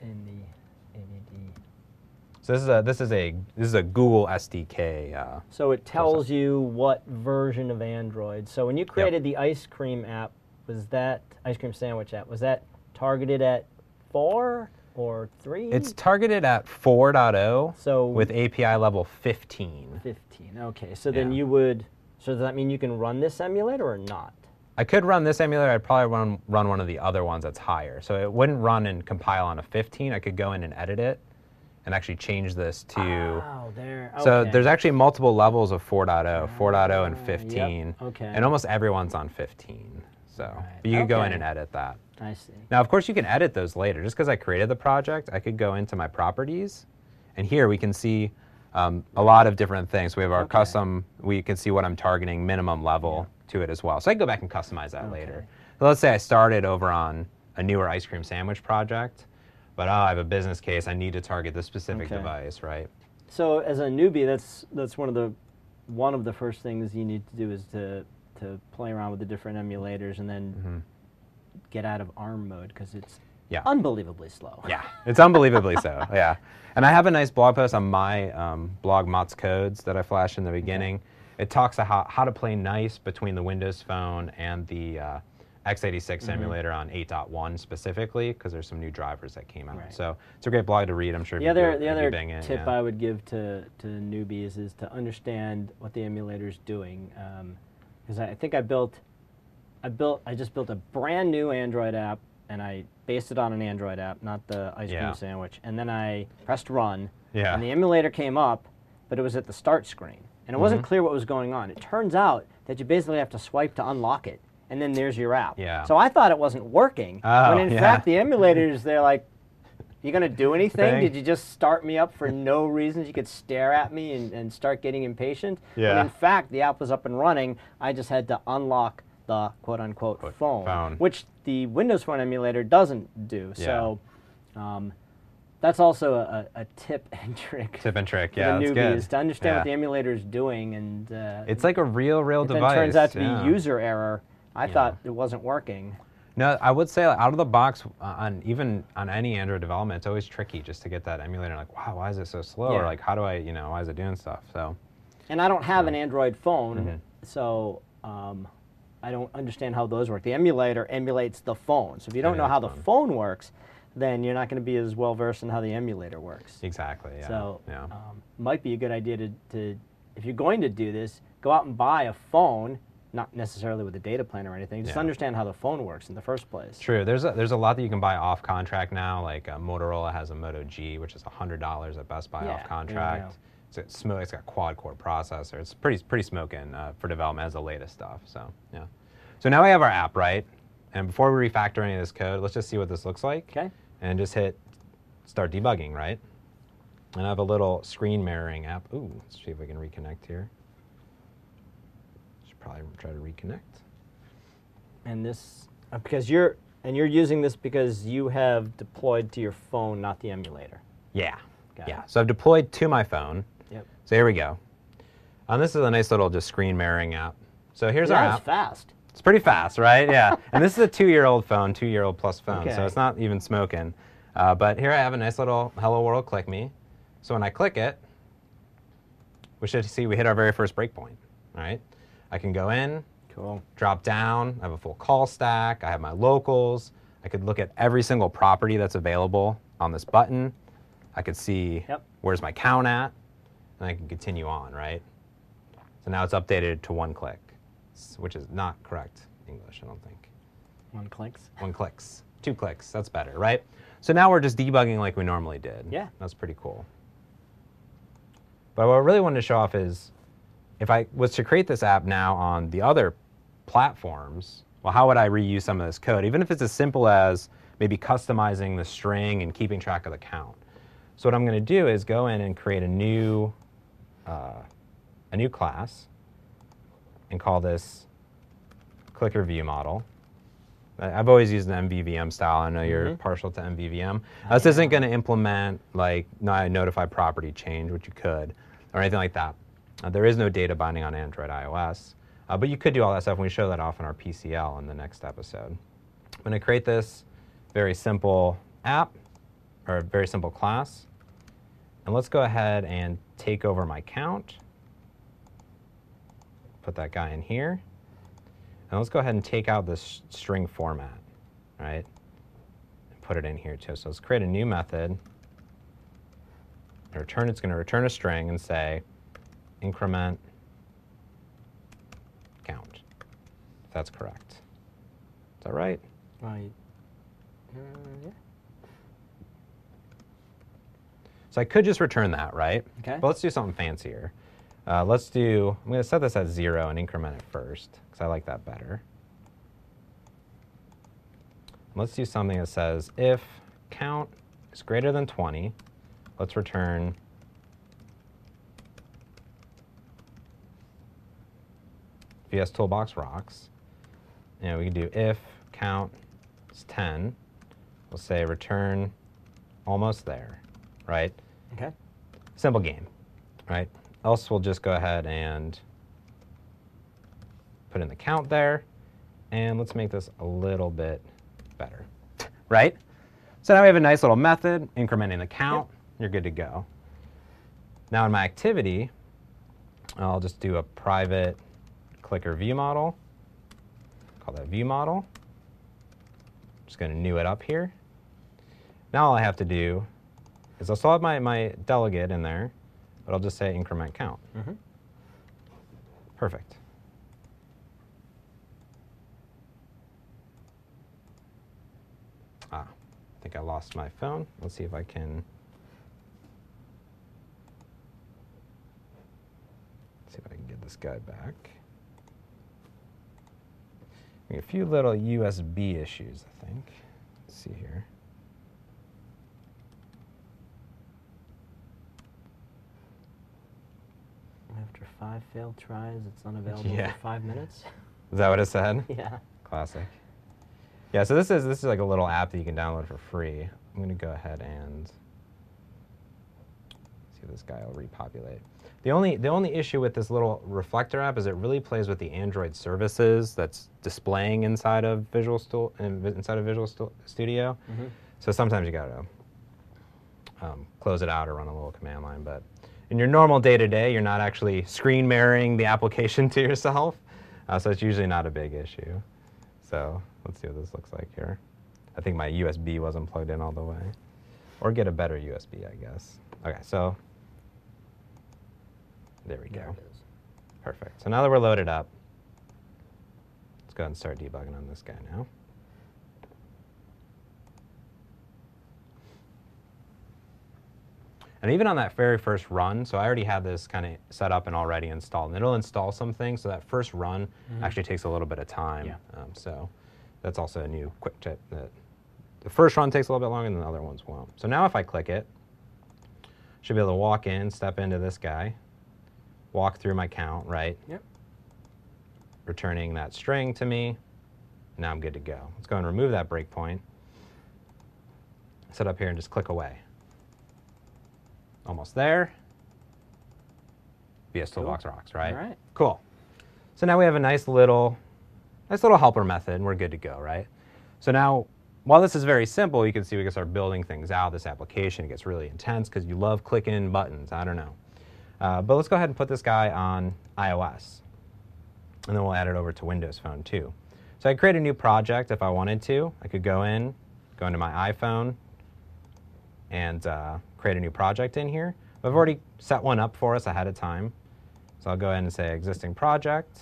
So this is a Google SDK. So it tells you what version of Android. So when you created the ice cream app, was that ice cream sandwich app? Was that targeted at 4 or 3? It's targeted at 4.0. So with API level 15. 15. Okay. So then you would. So does that mean you can run this emulator or not? I could run this emulator. I'd probably run one of the other ones that's higher. So it wouldn't run and compile on a 15. I could go in and edit it and actually change this to... Oh, there. Okay. So there's actually multiple levels of 4.0, 4.0 and 15. Yep. Okay. And almost everyone's on 15. So but you could go in and edit that. I see. Now, of course, you can edit those later. Just because I created the project, I could go into my properties. And here we can see a lot of different things. We have our custom, we can see what I'm targeting, minimum level to it as well. So I can go back and customize that later. So let's say I started over on a newer ice cream sandwich project, but I have a business case, I need to target this specific device, right? So as a newbie, that's one of the first things you need to do is to play around with the different emulators and then get out of ARM mode because it's unbelievably slow. Yeah, it's unbelievably so, yeah. And I have a nice blog post on my blog, Mott's Codes, that I flashed in the beginning. It talks about how to play nice between the Windows Phone and the x86 emulator on 8.1 specifically, because there's some new drivers that came out. So it's a great blog to read. I'm sure the other tip I would give to newbies is to understand what the emulator's doing. Because I think I just built a brand new Android app, and I based it on an Android app, not the ice cream sandwich. And then I pressed run, and the emulator came up, but it was at the start screen. And it wasn't clear what was going on. It turns out that you basically have to swipe to unlock it, and then there's your app. So I thought it wasn't working, when in fact the emulators, they're like, you going to do anything? Did you just start me up for no reasons? You could stare at me and start getting impatient? When in fact the app was up and running, I just had to unlock the quote-unquote phone, which the Windows Phone emulator doesn't do. So that's also a tip and trick. Tip and trick, for the newbies, to understand what the emulator is doing, and it's like a real device. It turns out to be user error. I thought it wasn't working. No, I would say out of the box, even on any Android development, it's always tricky just to get that emulator. Like, wow, why is it so slow? Or like, how do I, why is it doing stuff? So. And I don't have an Android phone, so I don't understand how those work. The emulator emulates the phone. So if you don't know how the phone works, then you're not going to be as well versed in how the emulator works. Exactly. Yeah. So might be a good idea to if you're going to do this, go out and buy a phone. Not necessarily with a data plan or anything. Just understand how the phone works in the first place. True. There's a lot that you can buy off contract now. Like Motorola has a Moto G, which is $100 at Best Buy off contract. It's smooth. It's got a quad core processor. It's pretty smoking for development as the latest stuff. So yeah. So now we have our app, right? And before we refactor any of this code, let's just see what this looks like. Okay. And just hit start debugging, right? And I have a little screen mirroring app. Ooh, let's see if we can reconnect here. Probably try to reconnect. And this, because you're using this because you have deployed to your phone, not the emulator. Yeah. So I've deployed to my phone. Yep. So here we go. And this is a nice little just screen mirroring app. So here's our app. It's fast. It's pretty fast, right? Yeah. And this is a 2-year-old phone, 2-year-old plus phone. So it's not even smoking. But here I have a nice little Hello World Click Me. So when I click it, we should see we hit our very first breakpoint, right? I can go in, Cool. drop down, I have a full call stack, I have my locals, I could look at every single property that's available on this button. I could see where's my count at, and I can continue on, right? So now it's updated to 1 click, which is not correct English, I don't think. 1 clicks. 1 clicks. 2 clicks, that's better, right? So now we're just debugging like we normally did. Yeah. That's pretty cool. But what I really wanted to show off is, if I was to create this app now on the other platforms, well, how would I reuse some of this code? Even if it's as simple as maybe customizing the string and keeping track of the count. So what I'm going to do is go in and create a new class and call this clicker view model. I've always used an MVVM style. I know you're partial to MVVM. This isn't going to implement like notify property change, which you could, or anything like that. There is no data binding on Android iOS, but you could do all that stuff, and we show that off in our PCL in the next episode. I'm going to create this very simple app, or a very simple class, and let's go ahead and take over my count. Put that guy in here. And let's go ahead and take out this string format, right? And put it in here too. So let's create a new method. It's going to return a string and say increment count, if that's correct. Is that right? Right. Yeah. So I could just return that, right? Okay. But let's do something fancier. I'm going to set this at 0 and increment it first, because I like that better. Let's do something that says if count is greater than 20, let's return VS Toolbox rocks. And we can do if count is 10, we'll say return almost there, right? Okay. Simple game, right? Else we'll just go ahead and put in the count there, and let's make this a little bit better, right? So now we have a nice little method incrementing the count. You're good to go. Now in my activity, I'll just do a private clicker view model. Call that view model. Just going to new it up here. Now all I have to do is I'll still have my delegate in there, but I'll just say increment count. Perfect. I think I lost my phone. Let's see if I can get this guy back. A few little USB issues, I think. Let's see here. After 5 failed tries, it's unavailable for 5 minutes. Is that what it said? Yeah. Classic. Yeah, so this is like a little app that you can download for free. I'm going to go ahead and see if this guy will repopulate. The only issue with this little reflector app is it really plays with the Android services that's displaying inside of Visual Studio. So sometimes you got to close it out or run a little command line, but in your normal day-to-day, you're not actually screen mirroring the application to yourself, so it's usually not a big issue. So let's see what this looks like here. I think my USB wasn't plugged in all the way. Or get a better USB, I guess. Okay, so there we go. There it is. Perfect. So now that we're loaded up, let's go ahead and start debugging on this guy now. And even on that very first run, so I already have this kind of set up and already installed. And it'll install some things, so that first run actually takes a little bit of time. So that's also a new quick tip, that the first run takes a little bit longer than the other ones won't. So now if I click it, should be able to walk in, step into this guy, walk through my count, right? Yep. Returning that string to me. Now I'm good to go. Let's go and remove that breakpoint. Set up here and just click away. Almost there. VS Toolbox rocks, right? All right. Cool. So now we have a nice little helper method, and we're good to go, right? So now while this is very simple, you can see we can start building things out. This application gets really intense because you love clicking buttons. I don't know. But let's go ahead and put this guy on iOS. And then we'll add it over to Windows Phone too. So I could create a new project if I wanted to. I could go into my iPhone and create a new project in here. But I've already set one up for us ahead of time. So I'll go ahead and say existing project.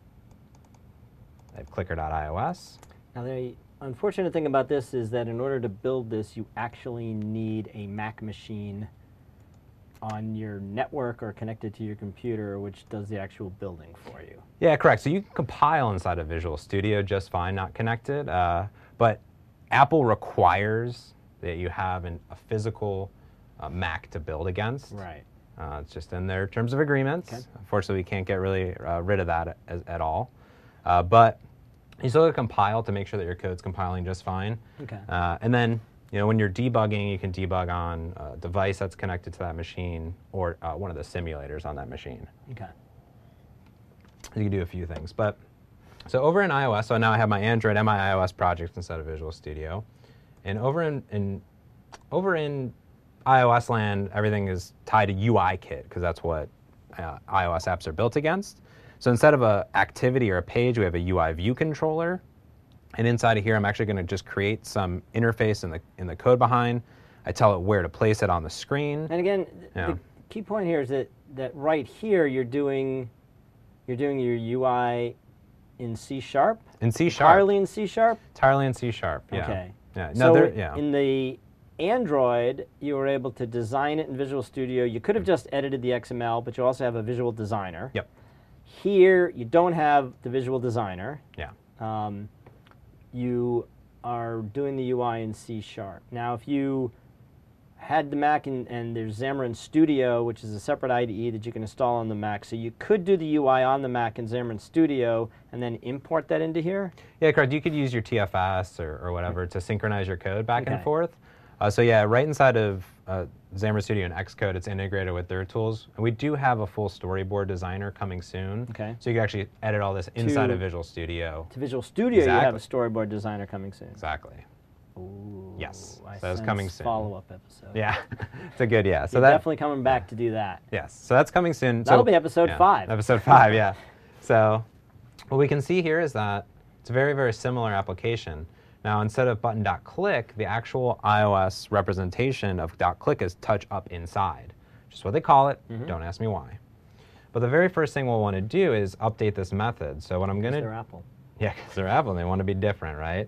I have clicker.ios. Now the unfortunate thing about this is that in order to build this, you actually need a Mac machine on your network or connected to your computer, which does the actual building for you. Yeah, correct. So you can compile inside of Visual Studio just fine, not connected. But Apple requires that you have a physical Mac to build against. Right. It's just in their terms of agreements. Okay. Unfortunately, we can't get really rid of that at all. But you still have to compile to make sure that your code's compiling just fine. Okay. And then, when you're debugging, you can debug on a device that's connected to that machine or one of the simulators on that machine. Okay. You can do a few things. But so over in iOS, so now I have my Android and my iOS projects instead of Visual Studio. And over in iOS land, everything is tied to UIKit because that's what iOS apps are built against. So instead of an activity or a page, we have a UI view controller. And inside of here, I'm actually going to just create some interface in the code behind. I tell it where to place it on the screen. And again, the key point here is that right here you're doing your UI in C#. In C#. Entirely in C#. Entirely in C#. Yeah. Okay. Yeah. No, so in the Android, you were able to design it in Visual Studio. You could have just edited the XML, but you also have a visual designer. Yep. Here, you don't have the visual designer. Yeah. You are doing the UI in C#. Now, if you had the Mac and there's Xamarin Studio, which is a separate IDE that you can install on the Mac, so you could do the UI on the Mac in Xamarin Studio and then import that into here? Yeah, correct. You could use your TFS or whatever to synchronize your code back and forth. So yeah, right inside of Xamarin Studio and Xcode, it's integrated with their tools. And we do have a full storyboard designer coming soon. Okay. So you can actually edit all this inside of Visual Studio. To Visual Studio, you have a storyboard designer coming soon. Exactly. Ooh, yes. So that's coming soon. Follow-up episode. Yeah. It's a good, yeah. So you're definitely coming back to do that. Yes. So that's coming soon. That'll be episode 5. Episode 5, yeah. So what we can see here is that it's a very, very similar application. Now, instead of button.click, the actual iOS representation of .click is touch up inside. Just what they call it. Don't ask me why. But the very first thing we'll want to do is update this method. So what I'm going to... They're Apple. Yeah, because they're Apple and they want to be different, right?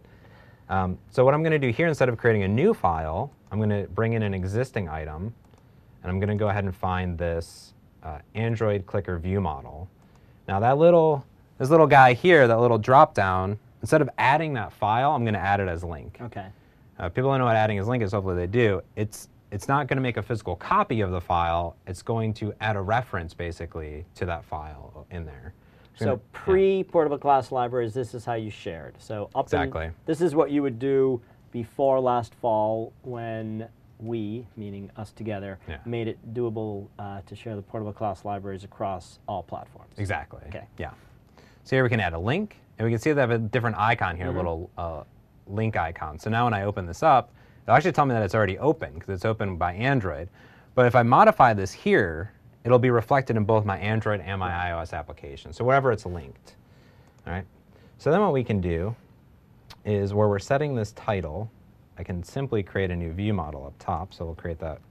So what I'm going to do here, instead of creating a new file, I'm going to bring in an existing item, and I'm going to go ahead and find this Android Clicker View Model. Now, this little guy here, that little drop-down, instead of adding that file, I'm going to add it as link. Okay. People don't know what adding as link is. Hopefully they do. It's not going to make a physical copy of the file. It's going to add a reference, basically, to that file in there. So pre-portable class libraries, this is how you shared. So exactly. This is what you would do before last fall when we, meaning us together, made it doable to share the portable class libraries across all platforms. Exactly. Okay. Yeah. So here we can add a link, and we can see they have a different icon here, a little link icon. So now when I open this up, it'll actually tell me that it's already open because it's open by Android. But if I modify this here, it'll be reflected in both my Android and my iOS application, so wherever it's linked. All right. So then what we can do is where we're setting this title, I can simply create a new view model up top. So we'll create that.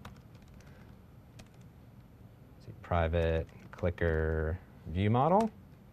Let's see, private clicker view model.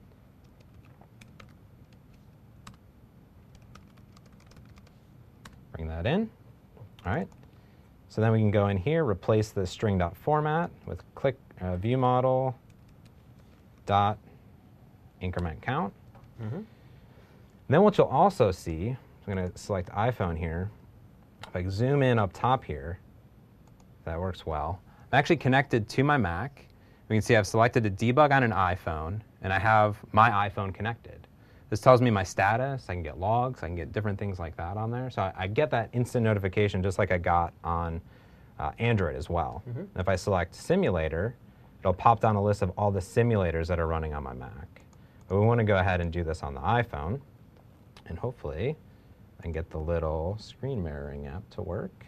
Bring that in. All right. So then we can go in here, replace the string.format with click view model dot increment count. Then what you'll also see, I'm going to select iPhone here. If I zoom in up top here, that works well. I'm actually connected to my Mac. We can see I've selected to debug on an iPhone, and I have my iPhone connected. This tells me my status. I can get logs. I can get different things like that on there. So I get that instant notification just like I got on Android as well. And if I select simulator, it'll pop down a list of all the simulators that are running on my Mac. But we want to go ahead and do this on the iPhone. And hopefully and get the little screen mirroring app to work.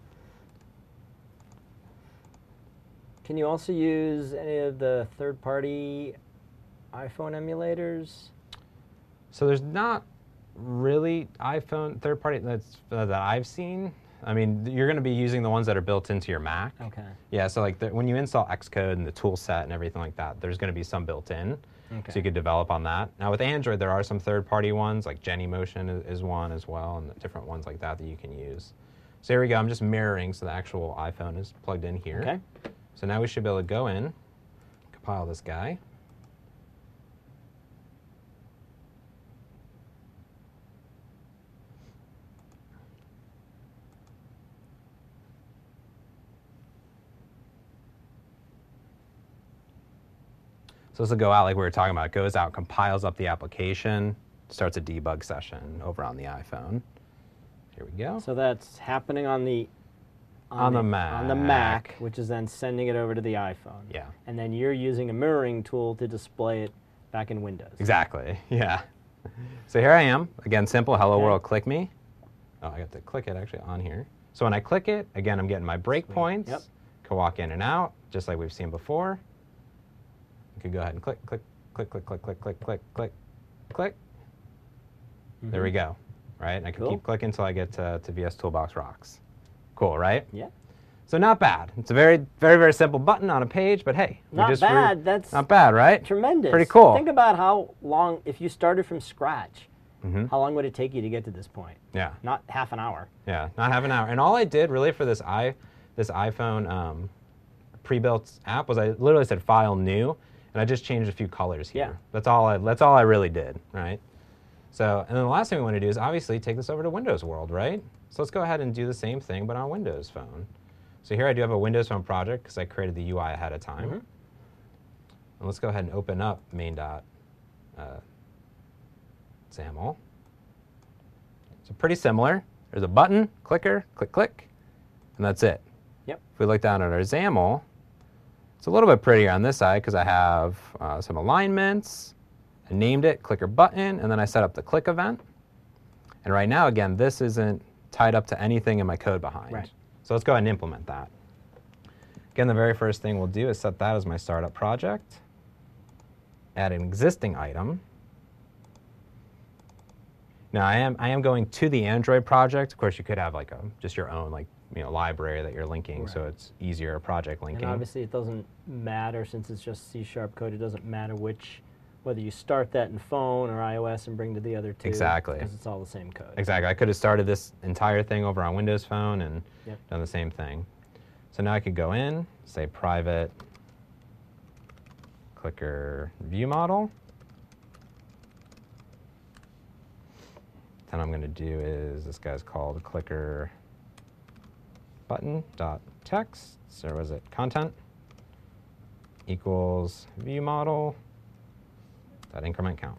Can you also use any of the third-party iPhone emulators? So there's not really iPhone third-party that I've seen. I mean, you're going to be using the ones that are built into your Mac. Okay. Yeah, so like when you install Xcode and the tool set and everything like that, there's going to be some built in. Okay. So you could develop on that. Now with Android, there are some third-party ones, like Genymotion is one as well, and different ones like that you can use. So here we go. I'm just mirroring, so the actual iPhone is plugged in here. Okay. So now we should be able to go in, compile this guy. So this will go out like we were talking about. It goes out, compiles up the application, starts a debug session over on the iPhone. Here we go. So that's happening on the Mac. On the Mac, which is then sending it over to the iPhone. Yeah. And then you're using a mirroring tool to display it back in Windows. Exactly. Yeah. So here I am. Again, simple. Hello Okay. world. Click me. Oh, I got to click it actually on here. So when I click it, again, I'm getting my breakpoints. Yep. Can walk in and out, just like we've seen before. You could go ahead and click, click, click, click, click, click, click, click, click, click. There we go. Right? And I can Cool. keep clicking until I get to VS Toolbox Rocks. Cool, right? Yeah. So not bad. It's a very, very, very simple button on a page, but hey. we Not just bad. That's not bad, right? tremendous. Pretty cool. Think about how long, if you started from scratch, Mhm. how long would it take you to get to this point? Yeah. Not half an hour. Yeah, not half an hour. And all I did really for this iPhone pre-built app was I literally said File New, and I just changed a few colors here. Yeah. That's all I really did, right? So, and then the last thing we want to do is obviously take this over to Windows World, right? So let's go ahead and do the same thing, but on Windows Phone. So here I do have a Windows Phone project because I created the UI ahead of time. And let's go ahead and open up main.xaml. So pretty similar. There's a button, clicker, click, click, and that's it. Yep. If we look down at our XAML, it's a little bit prettier on this side because I have some alignments. I named it clicker button, and then I set up the click event. And right now, again, this isn't tied up to anything in my code behind. Right. So let's go ahead and implement that. Again, the very first thing we'll do is set that as my startup project. Add an existing item. Now I am going to the Android project. Of course, you could have like just your own library that you're linking, so it's easier project linking. And obviously, it doesn't matter since it's just C# code. It doesn't matter whether you start that in phone or iOS and bring to the other two. Exactly. Because it's all the same code. Exactly. I could have started this entire thing over on Windows Phone and done the same thing. So now I could go in, say private clicker view model. Then I'm going to do is this guy's called clicker button dot text, or was it content equals view model dot increment count.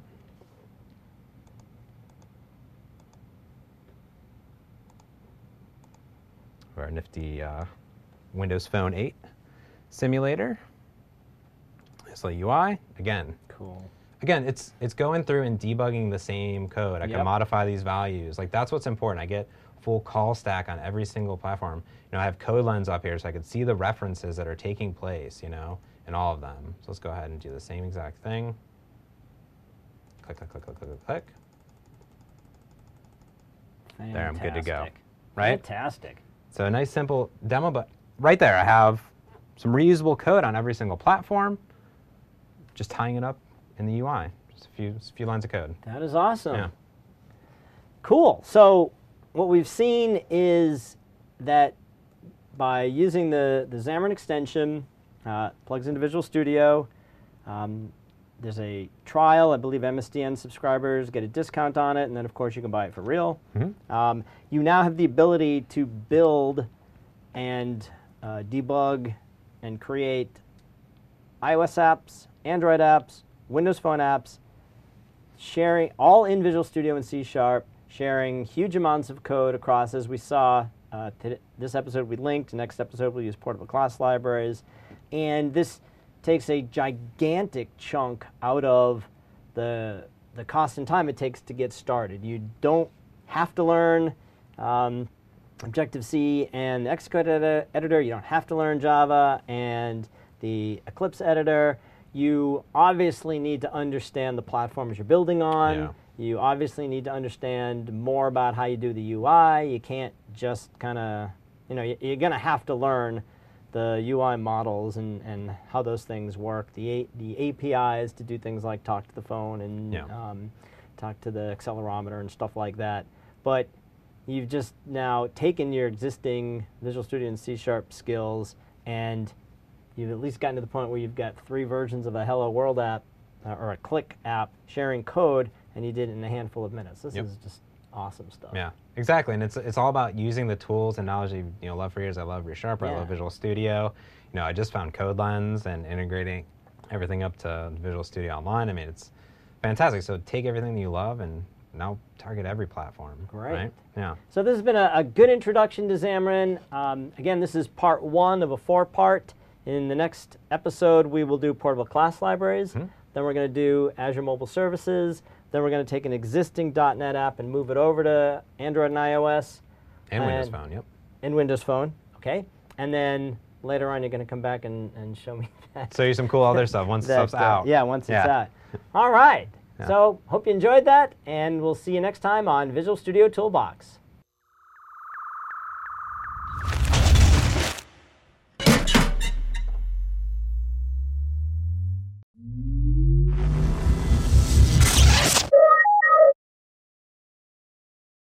Our nifty Windows Phone 8 simulator. This little UI again. Cool. Again, it's going through and debugging the same code. I can modify these values. Like that's what's important. I get full call stack on every single platform. I have CodeLens up here so I can see the references that are taking place, in all of them. So let's go ahead and do the same exact thing. Click, click, click, click, click, click. Fantastic. There, I'm good to go. Right? Fantastic. So a nice simple demo, but right there I have some reusable code on every single platform, just tying it up in the UI. Just a few lines of code. That is awesome. Yeah. Cool. So what we've seen is that by using the Xamarin extension, plugs into Visual Studio, there's a trial. I believe MSDN subscribers get a discount on it, and then of course you can buy it for real. You now have the ability to build and debug and create iOS apps, Android apps, Windows Phone apps, sharing all in Visual Studio and C#, sharing huge amounts of code across, as we saw. This episode we linked. Next episode we'll use portable class libraries. And this takes a gigantic chunk out of the cost and time it takes to get started. You don't have to learn Objective-C and the Xcode editor. You don't have to learn Java and the Eclipse editor. You obviously need to understand the platforms you're building on. Yeah. You obviously need to understand more about how you do the UI. You can't just kind of, you're going to have to learn the UI models and how those things work, the APIs to do things like talk to the phone and talk to the accelerometer and stuff like that. But you've just now taken your existing Visual Studio and C# skills, and you've at least gotten to the point where you've got 3 versions of a Hello World app or a Click app sharing code, and you did it in a handful of minutes. This is just awesome stuff. Yeah, exactly, and it's all about using the tools and knowledge you love for years. I love ReSharper, I love Visual Studio. I just found CodeLens and integrating everything up to Visual Studio Online. I mean, it's fantastic. So take everything that you love and now target every platform. Great. Right? Yeah. So this has been a good introduction to Xamarin. Again, this is part 1 of a 4-part. In the next episode, we will do portable class libraries. Then we're going to do Azure Mobile Services. Then we're going to take an existing .NET app and move it over to Android and iOS. And Windows Phone, yep. And Windows Phone, okay. And then later on, you're going to come back and show me that. Show you some cool other stuff once the stuff's out. Yeah, once it's out. All right. So hope you enjoyed that, and we'll see you next time on Visual Studio Toolbox.